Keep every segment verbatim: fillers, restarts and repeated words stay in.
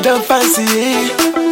them fancy.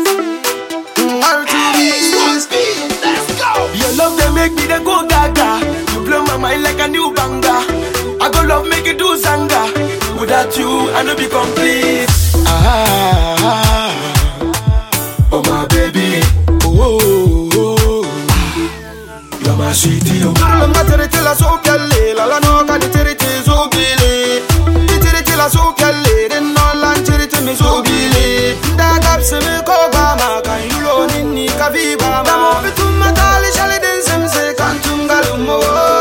R two B, let's go. Your love they make me they go gaga. You blow my mind like a new banger. I go love make it do zanga. Without you I no be complete. Ah, oh my baby, oh, oh, oh. You're my sweetie. Oh. I'm not ready till I so kelle. La la no ka di tiriti so bile. Di tiriti la so kelle. Den no lan tiriti mi so bile. Da gap se me ko ba ma kan yulo nini ka viva ma. Da mo bitum matali shali den sem se kan tungalumo.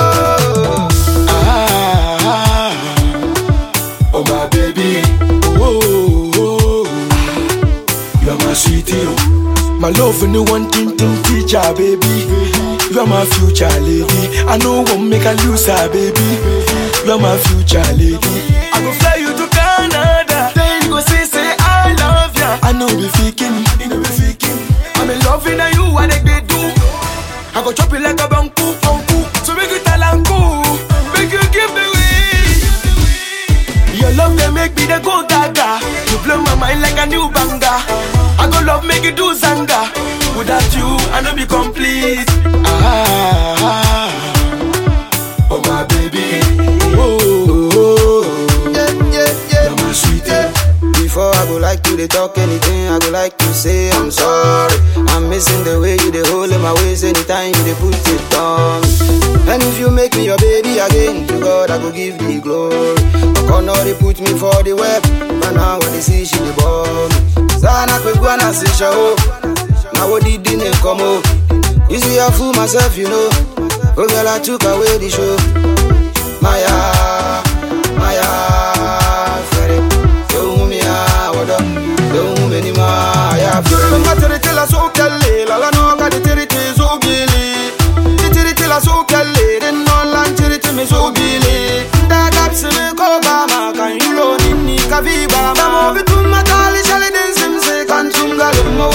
Ah, oh my baby, oh, oh, oh. You're my sweetie. Oh. My love for no one thing, thing teacher, baby. You're my future lady. I know won't make a loser, baby. You're my future lady. I go fly you to Canada. Then you go say, say I love ya. I know be faking, you know be faking. I'm in love with you, what they do. I go chop it like a banku, banku. So make you talanku, make you give me way. Your love they make me they go gaga. You blow my mind like a new banger. I go love make you do zanga. Without you I no be complete. Ah, oh my baby, oh, oh, oh. Yeah, yeah, yeah. You're my sweetie. Yeah. Before I go like to they talk anything, I go like to say I'm sorry. I'm missing the way you they hold in my waist anytime you they put it on me. And if you make me your baby again, to God I go give the glory. But now they put me for the web, and now when they see she they bomb me. Sana kwe gwana si show. Now what did they come up? You see I fool myself, you know. Oh girl, I took away the show. Maya, Maya, Ferry. Don't me ah, what up? Don't me anymore. I have to. I'm not ready till I so kelle. La la no ka di tiriti so gili. Di tiriti la so kelle. Den no lan tiriti me so gili. Da gap se me ko ba ma kan yulo nini ka viva ma. Da mo bitum matali shali den sim se kan tunga lumo.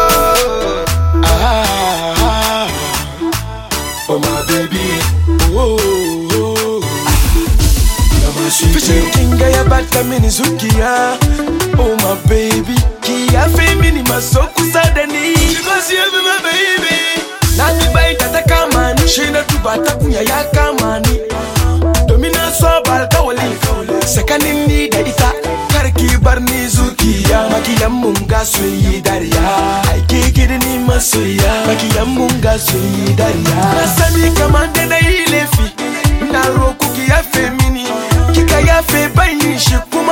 Oh my baby, oh, oh, oh. You're my sweetie. Fishing king ya bata mini zukia. Oh my baby, kia femini masoku sadani. Because you be my baby. Nani bai tata kamani, shina tu bata kunya ya kamani. Domina so balka wali, sekani ni da ita. Karki barni zukia, makiya munga suyi dariya. Aike kidini masoya, makiya munga suyi dariya. Nasani kamande na ilefi, na roku kia femini, kika ya fe bayi shikuma.